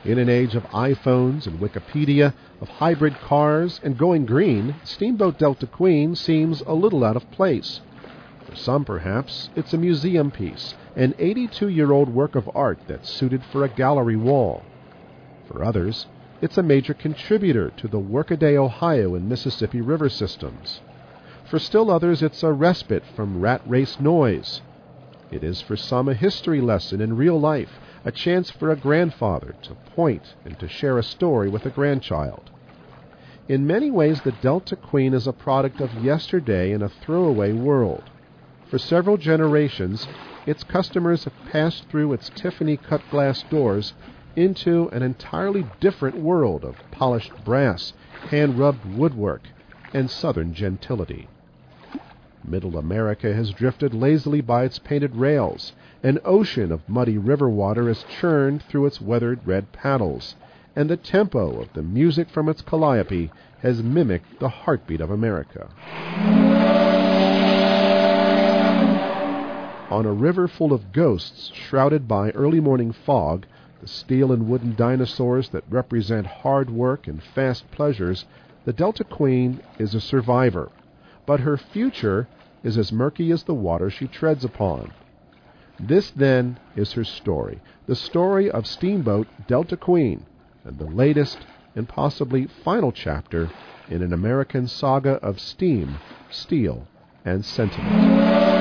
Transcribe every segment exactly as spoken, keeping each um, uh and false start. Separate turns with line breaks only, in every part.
In an age of iPhones and Wikipedia, of hybrid cars and going green, Steamboat Delta Queen seems a little out of place. For some, perhaps, it's a museum piece, an eighty-two-year-old work of art that's suited for a gallery wall. For others, it's a major contributor to the Workaday Ohio and Mississippi River systems. For still others, it's a respite from rat race noise. It is for some a history lesson in real life, a chance for a grandfather to point and to share a story with a grandchild. In many ways, the Delta Queen is a product of yesterday in a throwaway world. For several generations, its customers have passed through its Tiffany cut glass doors into an entirely different world of polished brass, hand-rubbed woodwork, and southern gentility. Middle America has drifted lazily by its painted rails. An ocean of muddy river water has churned through its weathered red paddles, and the tempo of the music from its calliope has mimicked the heartbeat of America. On a river full of ghosts shrouded by early morning fog, the steel and wooden dinosaurs that represent hard work and fast pleasures, the Delta Queen is a survivor. But her future is as murky as the water she treads upon. This, then, is her story, the story of Steamboat Delta Queen, and the latest and possibly final chapter in an American saga of steam, steel, and sentiment.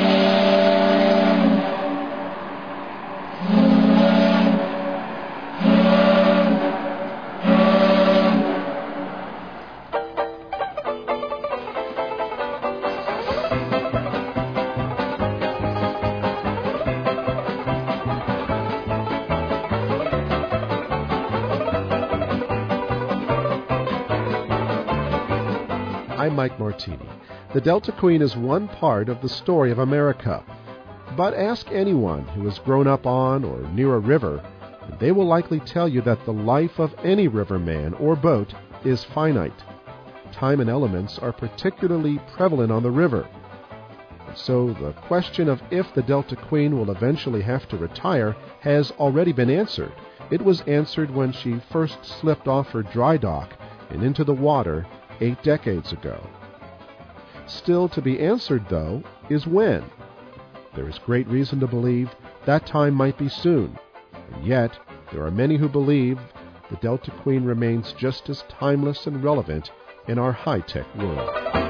I'm Mike Martini. The Delta Queen is one part of the story of America. But ask anyone who has grown up on or near a river, and they will likely tell you that the life of any riverman or boat is finite. Time and elements are particularly prevalent on the river. And so the question of if the Delta Queen will eventually have to retire has already been answered. It was answered when she first slipped off her dry dock and into the water eight decades ago. Still to be answered, though, is when. There is great reason to believe that time might be soon, and yet there are many who believe the Delta Queen remains just as timeless and relevant in our high-tech world.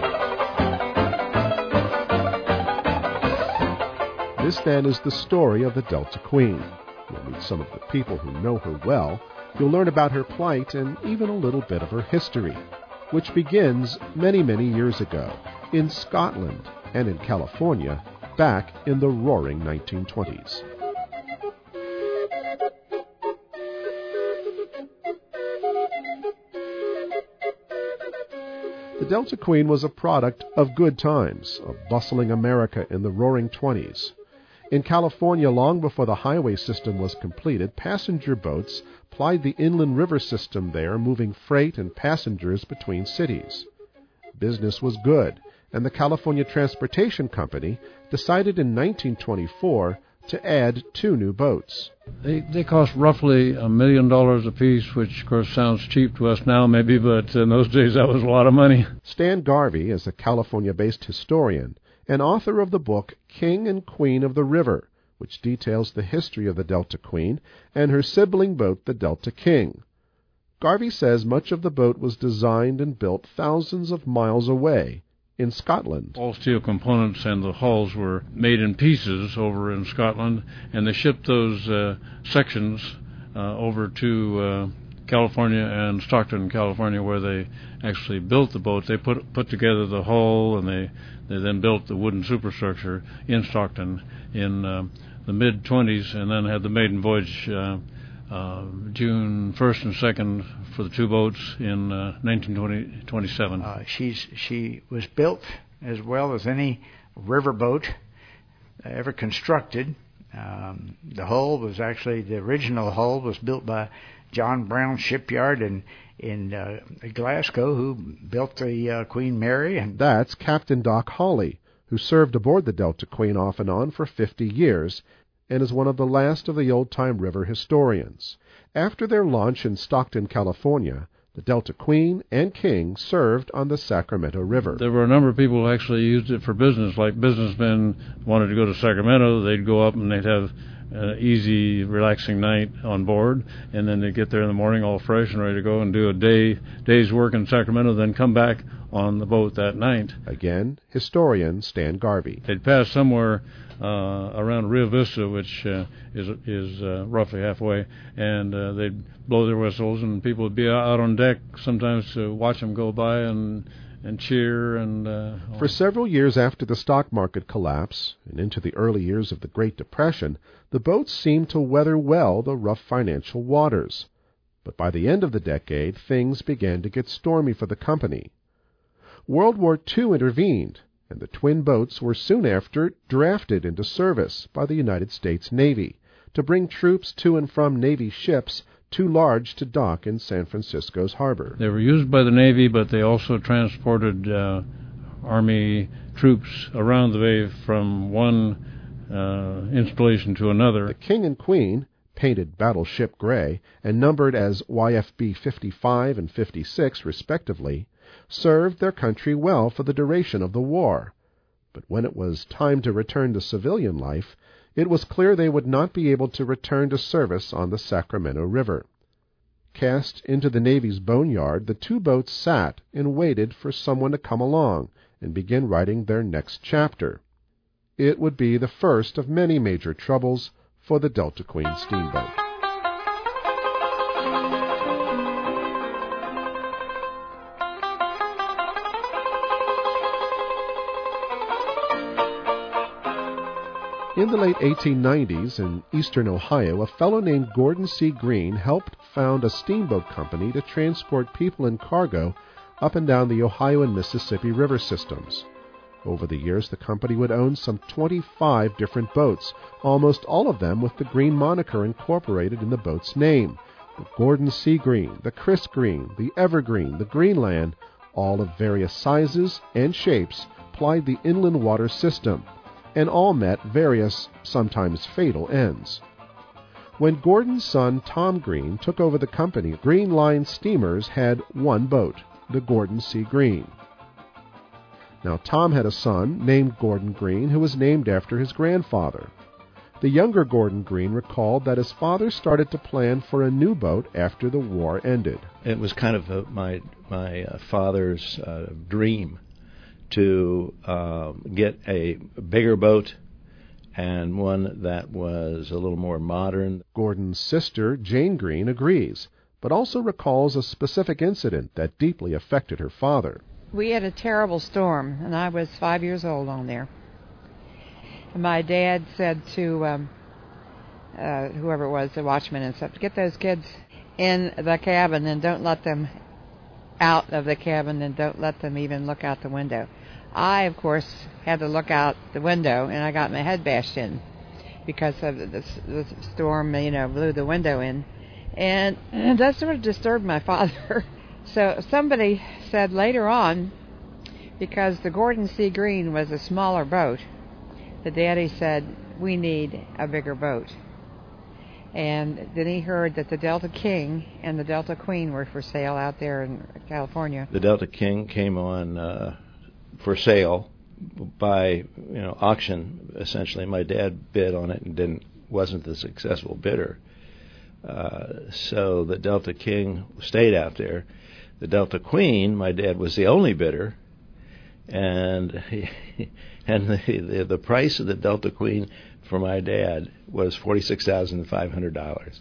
This, then, is the story of the Delta Queen. You'll meet some of the people who know her well. You'll learn about her plight and even a little bit of her history, which begins many, many years ago in Scotland and in California back in the roaring nineteen twenties. The Delta Queen was a product of good times, of bustling America in the roaring twenties. In California, long before the highway system was completed, passenger boats plied the inland river system there, moving freight and passengers between cities. Business was good, and the California Transportation Company decided in nineteen twenty-four to add two new boats.
They they cost roughly a million dollars apiece, which of course sounds cheap to us now maybe, but in those days that was a lot of money.
Stan Garvey is a California-based historian and author of the book King and Queen of the River, which details the history of the Delta Queen and her sibling boat, the Delta King. Garvey says much of the boat was designed and built thousands of miles away in Scotland.
All steel components and the hulls were made in pieces over in Scotland, and they shipped those uh, sections uh, over to uh, California and Stockton, California, where they actually built the boat. They put put together the hull, and they, they then built the wooden superstructure in Stockton in uh, the mid-twenties, and then had the maiden voyage uh, uh, June first and second for the two boats in uh, nineteen twenty-seven.
Uh, she's she was built as well as any river boat ever constructed. Um, the hull was actually, the original hull was built by John Brown Shipyard in in uh, Glasgow, who built the uh, Queen Mary. And
that's Captain Doc Hawley, who served aboard the Delta Queen off and on for fifty years, and is one of the last of the old-time river historians. After their launch in Stockton, California, the Delta Queen and King served on the Sacramento River.
There were a number of people who actually used it for business, like businessmen wanted to go to Sacramento. They'd go up and they'd have an easy, relaxing night on board, and then they'd get there in the morning all fresh and ready to go and do a day day's work in Sacramento, then come back on the boat that night.
Again, historian Stan Garvey.
They'd pass somewhere uh, around Rio Vista, which uh, is is uh, roughly halfway, and uh, they'd blow their whistles, and people would be out on deck sometimes to watch them go by and and cheer. And uh,
For several years after the stock market collapse and into the early years of the Great Depression, the boats seemed to weather well the rough financial waters. But by the end of the decade, things began to get stormy for the company. World War Two intervened, and the twin boats were soon after drafted into service by the United States Navy to bring troops to and from Navy ships too large to dock in San Francisco's harbor.
They were used by the Navy, but they also transported uh, Army troops around the bay from one uh, installation to another.
The King and Queen, painted battleship gray and numbered as Y F B fifty-five and fifty-six respectively, served their country well for the duration of the war. But when it was time to return to civilian life, it was clear they would not be able to return to service on the Sacramento River. Cast into the Navy's boneyard, the two boats sat and waited for someone to come along and begin writing their next chapter. It would be the first of many major troubles for the Delta Queen steamboat. In the late eighteen nineties, in eastern Ohio, a fellow named Gordon C. Green helped found a steamboat company to transport people and cargo up and down the Ohio and Mississippi river systems. Over the years, the company would own some twenty-five different boats, almost all of them with the Green moniker incorporated in the boat's name. The Gordon C. Green, the Chris Green, the Evergreen, the Greenland, all of various sizes and shapes, plied the inland water system, and all met various, sometimes fatal, ends. When Gordon's son Tom Green took over the company, Green Line steamers had one boat, the Gordon C. Green. Now Tom had a son named Gordon Green who was named after his grandfather. The younger Gordon Green recalled that his father started to plan for a new boat after the war ended.
It was kind of a, my, my uh, father's uh, dream to uh, get a bigger boat and one that was a little more modern.
Gordon's sister, Jane Green, agrees, but also recalls a specific incident that deeply affected her father.
We had a terrible storm, and I was five years old on there. And my dad said to um, uh, whoever it was, the watchman and stuff, get those kids in the cabin and don't let them out of the cabin and don't let them even look out the window. I, of course, had to look out the window, and I got my head bashed in because of the, the storm, you know, blew the window in. And, and that sort of disturbed my father. So somebody said later on, because the Gordon C. Green was a smaller boat, the daddy said, we need a bigger boat. And then he heard that the Delta King and the Delta Queen were for sale out there in California.
The Delta King came on uh, for sale by you know auction, essentially. My dad bid on it and didn't wasn't the successful bidder. Uh, so the Delta King stayed out there. The Delta Queen, my dad was the only bidder, and he, and the, the the price of the Delta Queen for my dad was forty-six thousand five hundred dollars.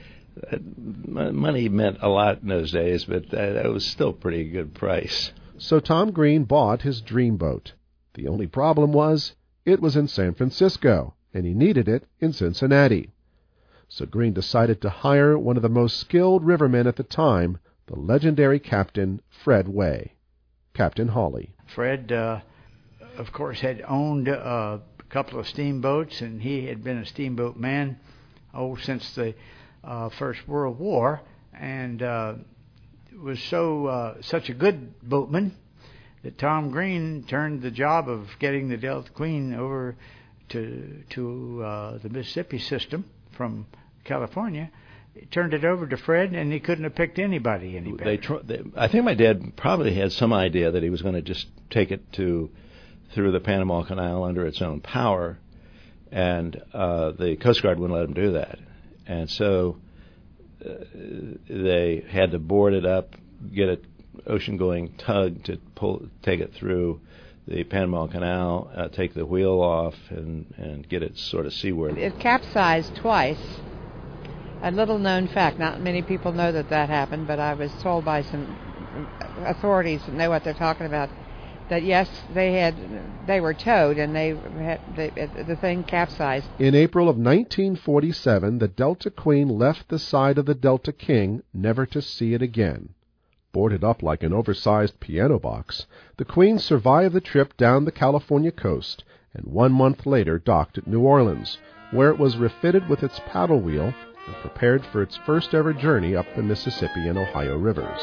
Money meant a lot in those days, but that, that was still a pretty good price.
So Tom Green bought his dream boat. The only problem was it was in San Francisco, and he needed it in Cincinnati. So Green decided to hire one of the most skilled rivermen at the time, the legendary Captain Fred Way, Captain Hawley.
Fred, uh, of course, had owned uh, a couple of steamboats, and he had been a steamboat man oh, since the uh, First World War, and uh, was so uh, such a good boatman that Tom Green turned the job of getting the Delta Queen over to to uh, the Mississippi system from California, he turned it over to Fred, and he couldn't have picked anybody any better.
They, tr- they, I think my dad probably had some idea that he was going to just take it to through the Panama Canal under its own power, and uh, the Coast Guard wouldn't let him do that. And so uh, they had to board it up, get an ocean-going tug to pull, take it through the Panama Canal, uh, take the wheel off, and, and get it sort of seaward.
It capsized twice. A little-known fact, not many people know that that happened, but I was told by some authorities that know what they're talking about, that yes, they had, they were towed, and they had, they, the thing capsized.
In April of nineteen forty-seven, the Delta Queen left the side of the Delta King, never to see it again. Boarded up like an oversized piano box, the Queen survived the trip down the California coast, and one month later docked at New Orleans, where it was refitted with its paddle wheel and prepared for its first ever journey up the Mississippi and Ohio rivers.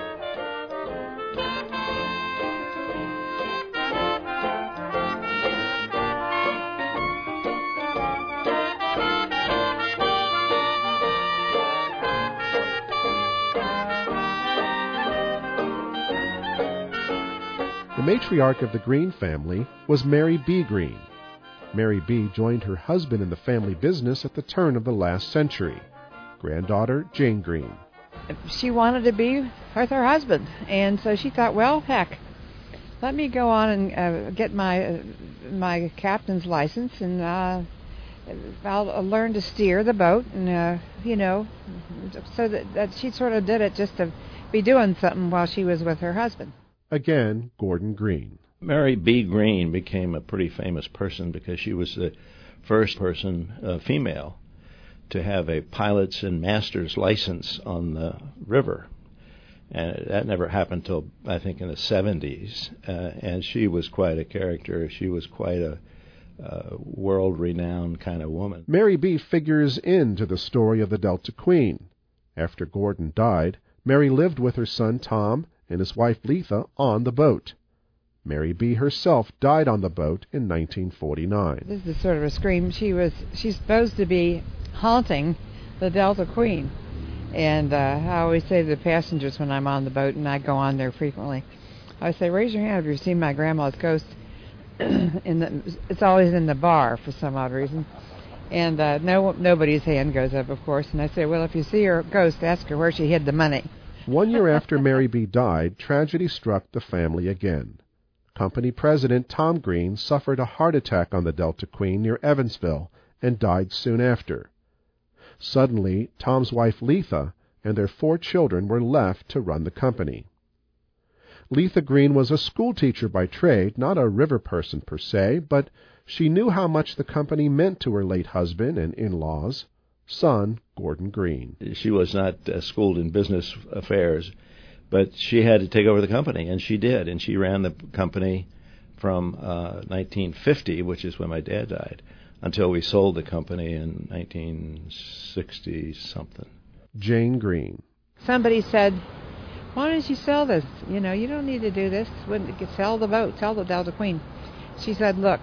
The matriarch of the Green family was Mary B. Green. Mary B. joined her husband in the family business at the turn of the last century. Granddaughter Jane Green.
She wanted to be with her husband, and so she thought, well, heck, let me go on and uh, get my uh, my captain's license, and uh, I'll uh, learn to steer the boat, and uh, you know, so that, that she sort of did it just to be doing something while she was with her husband.
Again, Gordon Green.
Mary B. Green became a pretty famous person because she was the first person, uh, female, to have a pilot's and master's license on the river. And that never happened till, I think, in the seventies. Uh, and she was quite a character. She was quite a uh, world-renowned kind of woman.
Mary B. figures into the story of the Delta Queen. After Gordon died, Mary lived with her son Tom and his wife Letha on the boat. Mary B. herself died on the boat in nineteen forty-nine.
This is sort of a scream. She was she's supposed to be haunting the Delta Queen. And uh, I always say to the passengers when I'm on the boat, and I go on there frequently, I say, raise your hand if you've seen my grandma's ghost. in the, it's always in the bar for some odd reason. And uh, no nobody's hand goes up, of course. And I say, well, if you see her ghost, ask her where she hid the money.
One year after Mary B. died, tragedy struck the family again. Company president Tom Green suffered a heart attack on the Delta Queen near Evansville and died soon after. Suddenly, Tom's wife Letha and their four children were left to run the company. Letha Green was a schoolteacher by trade, not a river person per se, but she knew how much the company meant to her late husband and in-laws, son Gordon Green.
She was not uh, schooled in business affairs, but she had to take over the company, and she did, and she ran the company from uh, nineteen fifty, which is when my dad died, until we sold the company in nineteen sixty-something.
Jane Green.
Somebody said, why don't you sell this? You know, you don't need to do this. Wouldn't sell the boat, sell the Delta Queen. She said, look,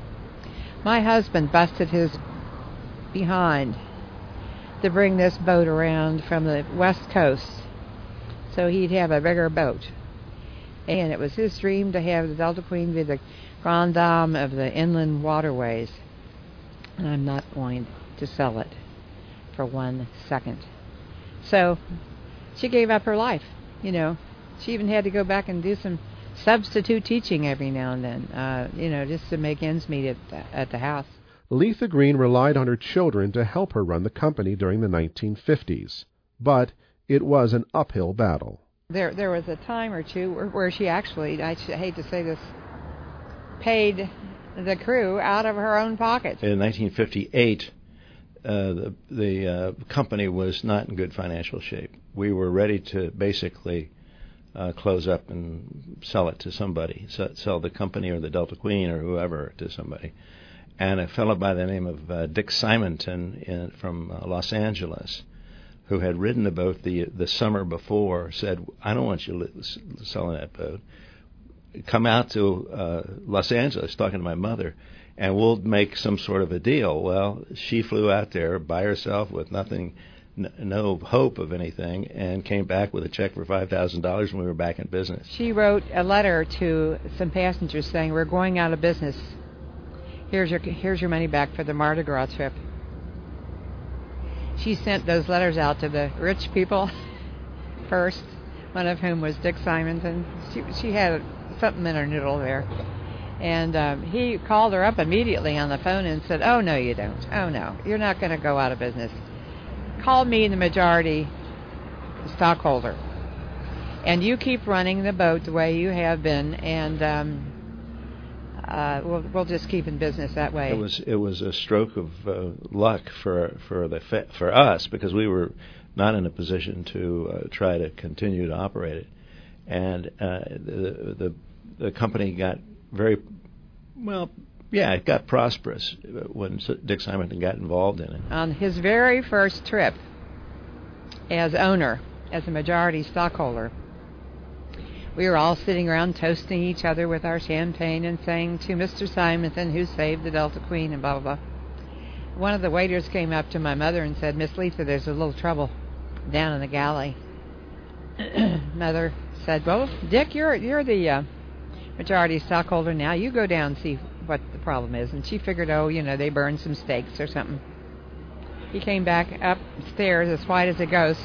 my husband busted his behind to bring this boat around from the west coast so he'd have a bigger boat. And it was his dream to have the Delta Queen be the grande dame of the inland waterways. And I'm not going to sell it for one second. So she gave up her life, you know. She even had to go back and do some substitute teaching every now and then, uh, you know, just to make ends meet at the, at the house.
Letha Green relied on her children to help her run the company during the nineteen fifties, but it was an uphill battle.
There there was a time or two where, where she actually, I hate to say this, paid the crew out of her own pocket.
In nineteen fifty-eight, uh, the, the uh, company was not in good financial shape. We were ready to basically uh, close up and sell it to somebody, so, sell the company or the Delta Queen or whoever to somebody. And a fellow by the name of uh, Dick Simonton in, from uh, Los Angeles, who had ridden the boat the the summer before, said, I don't want you li- selling that boat. Come out to uh, Los Angeles, talking to my mother, and we'll make some sort of a deal. Well, she flew out there by herself with nothing, n- no hope of anything, and came back with a check for five thousand dollars, and we were back in business.
She wrote a letter to some passengers saying, "We're going out of business. Here's your here's your money back for the Mardi Gras trip." She sent those letters out to the rich people first, one of whom was Dick Simonton. She, she had something in her noodle there. And um, he called her up immediately on the phone and said, "Oh, no, you don't. Oh, no, you're not going to go out of business. Call me the majority stockholder. And you keep running the boat the way you have been, and um, uh, we'll, we'll just keep in business that way."
It was it was a stroke of uh, luck for for the for us, because we were not in a position to uh, try to continue to operate it, and uh, the, the the company got very well. Yeah, it got prosperous when Dick Simonton got involved in it.
On his very first trip as owner, as a majority stockholder, we were all sitting around toasting each other with our champagne and saying, "To Mister Simonton, who saved the Delta Queen," and blah, blah, blah. One of the waiters came up to my mother and said, "Miss Letha, there's a little trouble down in the galley." Mother said, "Well, Dick, you're you're the uh, majority stockholder now. You go down and see what the problem is." And she figured, oh, you know, they burned some steaks or something. He came back upstairs as white as a ghost.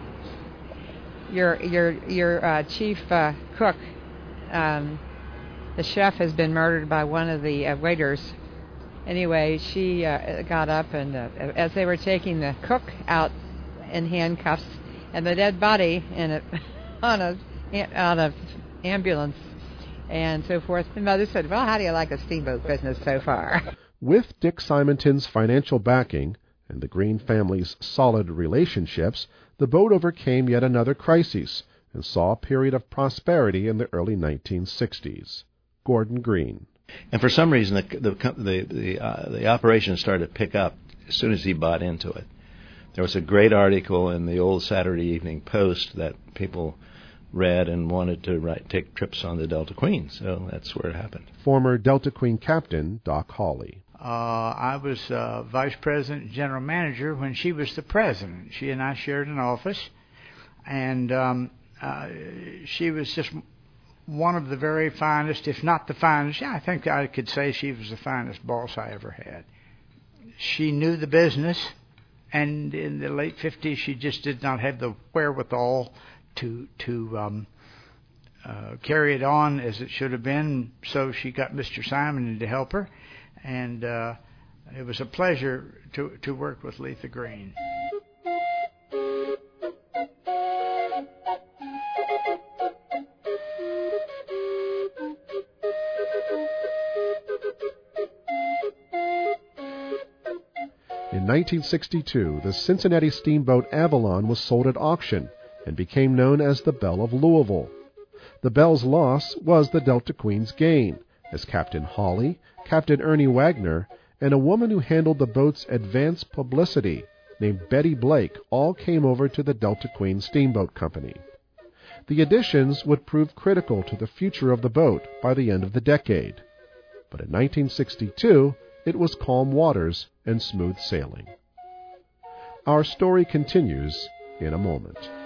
Your your your uh, chief uh, cook, um, the chef, has been murdered by one of the uh, waiters. Anyway, she uh, got up, and uh, as they were taking the cook out in handcuffs and the dead body in a, on a on a ambulance and so forth, the mother said, "Well, how do you like the steamboat business so far?"
With Dick Simonton's financial backing and the Green family's solid relationships, the boat overcame yet another crisis and saw a period of prosperity in the early nineteen sixties. Gordon Green.
And for some reason, the the the the, uh, the operation started to pick up as soon as he bought into it. There was a great article in the old Saturday Evening Post that people read and wanted to write, take trips on the Delta Queen, so that's where it happened.
Former Delta Queen captain Doc Hawley.
Uh, I was uh, vice president and general manager when she was the president. She and I shared an office, and um, uh, she was just one of the very finest, if not the finest. Yeah, I think I could say she was the finest boss I ever had. She knew the business, and in the late fifties, she just did not have the wherewithal to to um, uh, carry it on as it should have been. So she got Mister Simon to help her, and uh, it was a pleasure to to work with Letha Green.
In nineteen sixty-two, the Cincinnati steamboat Avalon was sold at auction and became known as the Belle of Louisville. The Belle's loss was the Delta Queen's gain, as Captain Hawley, Captain Ernie Wagner, and a woman who handled the boat's advance publicity, named Betty Blake, all came over to the Delta Queen Steamboat Company. The additions would prove critical to the future of the boat by the end of the decade. But in nineteen sixty-two, it was calm waters and smooth sailing. Our story continues in a moment.